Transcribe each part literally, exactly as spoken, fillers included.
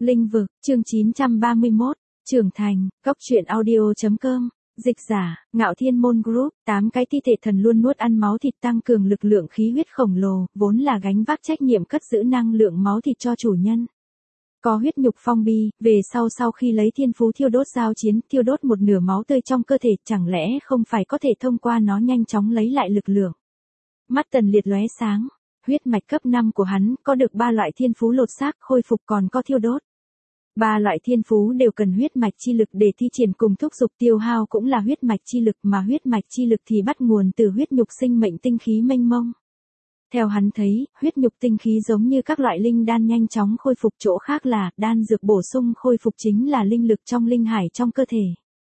Linh vực, chương chín trăm ba mươi mốt, trưởng thành, cốc truyện audio.com, dịch giả, Ngạo Thiên Môn Group, tám cái thi thể thần luôn nuốt ăn máu thịt tăng cường lực lượng khí huyết khổng lồ, vốn là gánh vác trách nhiệm cất giữ năng lượng máu thịt cho chủ nhân. Có huyết nhục phong bi, về sau sau khi lấy thiên phú thiêu đốt giao chiến, thiêu đốt một nửa máu tươi trong cơ thể, chẳng lẽ không phải có thể thông qua nó nhanh chóng lấy lại lực lượng. Mắt Tần Liệt lóe sáng. Huyết mạch cấp năm của hắn có được ba loại thiên phú lột xác, khôi phục còn có thiêu đốt. Ba loại thiên phú đều cần huyết mạch chi lực để thi triển cùng thúc dục, tiêu hao cũng là huyết mạch chi lực, mà huyết mạch chi lực thì bắt nguồn từ huyết nhục sinh mệnh tinh khí mênh mông. Theo hắn thấy, huyết nhục tinh khí giống như các loại linh đan nhanh chóng khôi phục, chỗ khác là đan dược bổ sung khôi phục chính là linh lực trong linh hải trong cơ thể.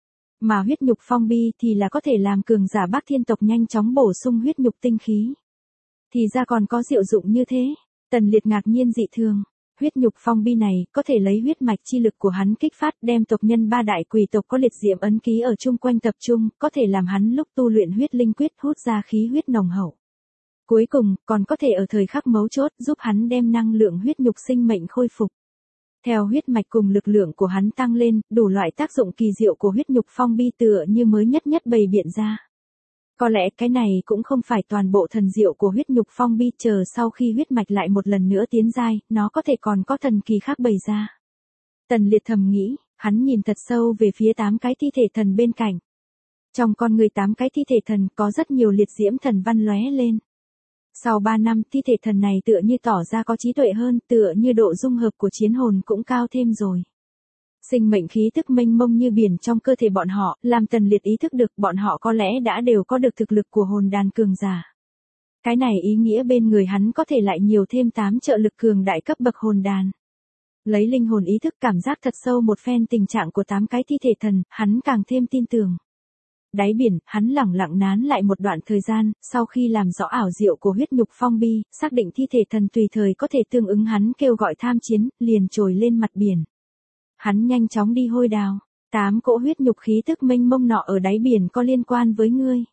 Mà huyết nhục phong bi thì là có thể làm cường giả Bác Thiên tộc nhanh chóng bổ sung huyết nhục tinh khí. Thì ra còn có diệu dụng như thế. Tần Liệt ngạc nhiên dị thường. Huyết nhục phong bi này có thể lấy huyết mạch chi lực của hắn kích phát, đem tộc nhân ba đại quỷ tộc có liệt diễm ấn ký ở chung quanh tập trung, có thể làm hắn lúc tu luyện huyết linh quyết hút ra khí huyết nồng hậu. Cuối cùng, còn có thể ở thời khắc mấu chốt giúp hắn đem năng lượng huyết nhục sinh mệnh khôi phục. Theo huyết mạch cùng lực lượng của hắn tăng lên, đủ loại tác dụng kỳ diệu của huyết nhục phong bi tựa như mới nhất nhất bày biện ra. Có lẽ cái này cũng không phải toàn bộ thần diệu của huyết nhục phong bi, chờ sau khi huyết mạch lại một lần nữa tiến giai, nó có thể còn có thần kỳ khác bày ra. Tần Liệt thầm nghĩ, hắn nhìn thật sâu về phía tám cái thi thể thần bên cạnh. Trong con người tám cái thi thể thần có rất nhiều liệt diễm thần văn lóe lên. Sau ba năm, thi thể thần này tựa như tỏ ra có trí tuệ hơn, tựa như độ dung hợp của chiến hồn cũng cao thêm rồi. Sinh mệnh khí tức mênh mông như biển trong cơ thể bọn họ, làm Tần Liệt ý thức được bọn họ có lẽ đã đều có được thực lực của hồn đàn cường giả. Cái này ý nghĩa bên người hắn có thể lại nhiều thêm tám trợ lực cường đại cấp bậc hồn đàn. Lấy linh hồn ý thức cảm giác thật sâu một phen tình trạng của tám cái thi thể thần, hắn càng thêm tin tưởng. Đáy biển, hắn lẳng lặng nán lại một đoạn thời gian, sau khi làm rõ ảo diệu của huyết nhục phong bi, xác định thi thể thần tùy thời có thể tương ứng hắn kêu gọi tham chiến, liền trồi lên mặt biển. Hắn nhanh chóng đi hôi đào, tám cỗ huyết nhục khí tức mênh mông nọ ở đáy biển có liên quan với ngươi.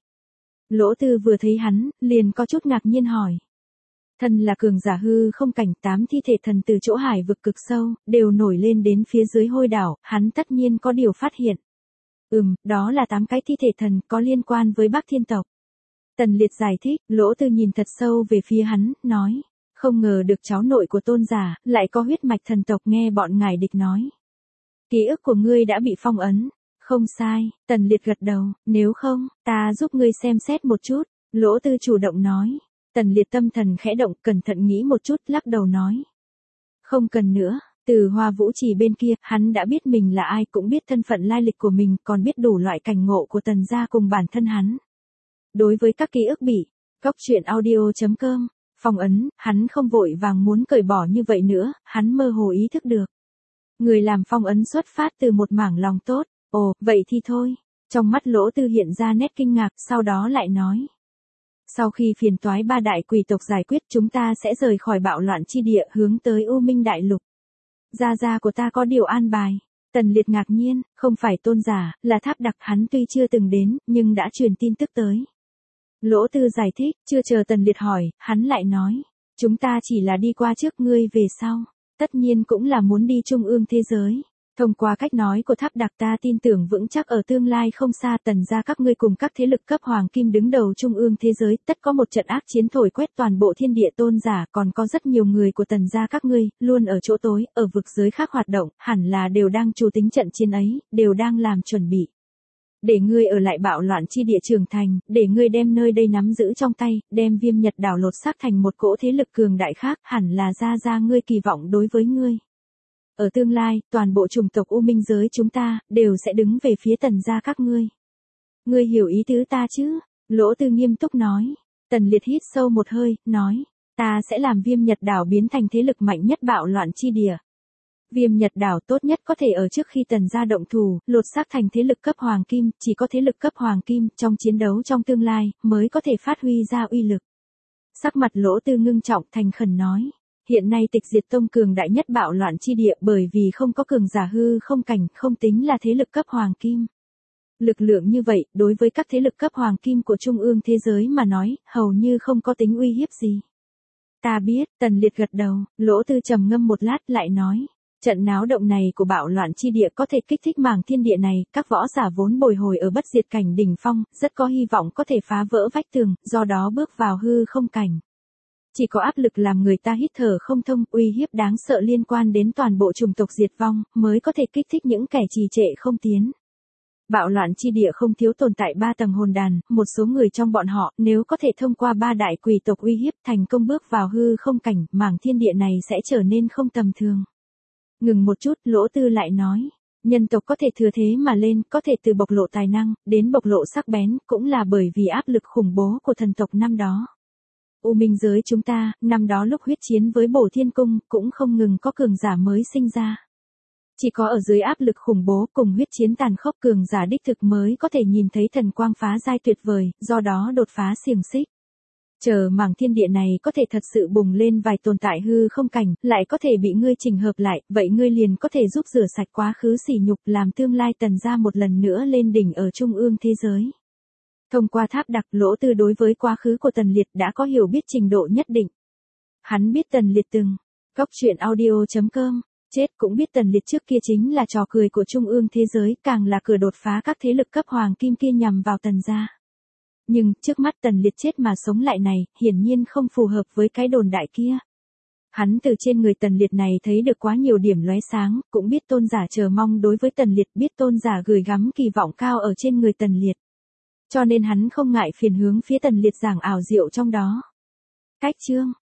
Lỗ Tư vừa thấy hắn, liền có chút ngạc nhiên hỏi. Thần là cường giả hư không cảnh, tám thi thể thần từ chỗ hải vực cực sâu, đều nổi lên đến phía dưới hôi đảo, hắn tất nhiên có điều phát hiện. Ừm, đó là tám cái thi thể thần có liên quan với Bác Thiên tộc. Tần Liệt giải thích, Lỗ Tư nhìn thật sâu về phía hắn, nói. Không ngờ được cháu nội của tôn giả, lại có huyết mạch thần tộc, nghe bọn ngài địch nói. Ký ức của ngươi đã bị phong ấn. Không sai, Tần Liệt gật đầu, nếu không, ta giúp ngươi xem xét một chút. Lỗ Tư chủ động nói. Tần Liệt tâm thần khẽ động, cẩn thận nghĩ một chút, lắc đầu nói. Không cần nữa, từ Hoa Vũ Trì bên kia, hắn đã biết mình là ai, cũng biết thân phận lai lịch của mình, còn biết đủ loại cảnh ngộ của Tần gia cùng bản thân hắn. Đối với các ký ức bị, cốc truyện audio.com, phong ấn, hắn không vội vàng muốn cởi bỏ như vậy nữa, hắn mơ hồ ý thức được. Người làm phong ấn xuất phát từ một mảng lòng tốt, ồ, vậy thì thôi. Trong mắt Lỗ Tư hiện ra nét kinh ngạc, sau đó lại nói. Sau khi phiền toái ba đại quỷ tộc giải quyết, chúng ta sẽ rời khỏi bạo loạn chi địa, hướng tới U Minh Đại Lục. Gia gia của ta có điều an bài. Tần Liệt ngạc nhiên, không phải tôn giả, là Tháp Đặc, hắn tuy chưa từng đến, nhưng đã truyền tin tức tới. Lỗ Tư giải thích, chưa chờ Tần Liệt hỏi, hắn lại nói. Chúng ta chỉ là đi qua trước ngươi về sau. Tất nhiên cũng là muốn đi trung ương thế giới. Thông qua cách nói của Tháp Đặc, ta tin tưởng vững chắc ở tương lai không xa, Tần gia các ngươi cùng các thế lực cấp hoàng kim đứng đầu trung ương thế giới, tất có một trận ác chiến thổi quét toàn bộ thiên địa tôn giả, còn có rất nhiều người của Tần gia các ngươi, luôn ở chỗ tối, ở vực giới khác hoạt động, hẳn là đều đang chủ tính trận chiến ấy, đều đang làm chuẩn bị. Để ngươi ở lại bạo loạn chi địa trưởng thành, để ngươi đem nơi đây nắm giữ trong tay, đem Viêm Nhật đảo lột xác thành một cỗ thế lực cường đại khác, hẳn là gia gia ngươi kỳ vọng đối với ngươi. Ở tương lai, toàn bộ chủng tộc U Minh giới chúng ta, đều sẽ đứng về phía Tần gia các ngươi. Ngươi hiểu ý tứ ta chứ? Lỗ Tư nghiêm túc nói. Tần Liệt hít sâu một hơi, nói. Ta sẽ làm Viêm Nhật đảo biến thành thế lực mạnh nhất bạo loạn chi địa. Viêm Nhật đảo tốt nhất có thể ở trước khi Tần gia động thủ, lột xác thành thế lực cấp hoàng kim, chỉ có thế lực cấp hoàng kim, trong chiến đấu trong tương lai, mới có thể phát huy ra uy lực. Sắc mặt Lỗ Tư ngưng trọng, thành khẩn nói. Hiện nay Tịch Diệt Tông cường đại nhất bạo loạn chi địa, bởi vì không có cường giả hư không cảnh, không tính là thế lực cấp hoàng kim. Lực lượng như vậy, đối với các thế lực cấp hoàng kim của trung ương thế giới mà nói, hầu như không có tính uy hiếp gì. Ta biết, Tần Liệt gật đầu, Lỗ Tư trầm ngâm một lát lại nói. Trận náo động này của bạo loạn chi địa có thể kích thích màng thiên địa này, các võ giả vốn bồi hồi ở bất diệt cảnh đỉnh phong, rất có hy vọng có thể phá vỡ vách tường, do đó bước vào hư không cảnh. Chỉ có áp lực làm người ta hít thở không thông, uy hiếp đáng sợ liên quan đến toàn bộ chủng tộc diệt vong, mới có thể kích thích những kẻ trì trệ không tiến. Bạo loạn chi địa không thiếu tồn tại ba tầng hồn đàn, một số người trong bọn họ, nếu có thể thông qua ba đại quỷ tộc uy hiếp thành công bước vào hư không cảnh, mảng thiên địa này sẽ trở nên không tầm thường. Ngừng một chút, Lỗ Tư lại nói, nhân tộc có thể thừa thế mà lên, có thể từ bộc lộ tài năng, đến bộc lộ sắc bén, cũng là bởi vì áp lực khủng bố của thần tộc năm đó. U minh giới chúng ta, năm đó lúc huyết chiến với Bổ Thiên Cung, cũng không ngừng có cường giả mới sinh ra. Chỉ có ở dưới áp lực khủng bố cùng huyết chiến tàn khốc cường giả đích thực mới có thể nhìn thấy thần quang phá giai tuyệt vời, do đó đột phá xiềng xích. Chờ mảng thiên địa này có thể thật sự bùng lên vài tồn tại hư không cảnh, lại có thể bị ngươi chỉnh hợp lại, vậy ngươi liền có thể giúp rửa sạch quá khứ sỉ nhục, làm tương lai Tần gia một lần nữa lên đỉnh ở trung ương thế giới. Thông qua tháp đặc, Lỗ Tư đối với quá khứ của Tần Liệt đã có hiểu biết trình độ nhất định. Hắn biết Tần Liệt từng, cóc truyện audio chấm com, chết cũng biết Tần Liệt trước kia chính là trò cười của trung ương thế giới, càng là cửa đột phá các thế lực cấp hoàng kim kia nhằm vào Tần gia. Nhưng, trước mắt Tần Liệt chết mà sống lại này, hiển nhiên không phù hợp với cái đồn đại kia. Hắn từ trên người Tần Liệt này thấy được quá nhiều điểm lóe sáng, cũng biết tôn giả chờ mong đối với Tần Liệt, biết tôn giả gửi gắm kỳ vọng cao ở trên người Tần Liệt. Cho nên hắn không ngại phiền hướng phía Tần Liệt giảng ảo diệu trong đó. Cách chương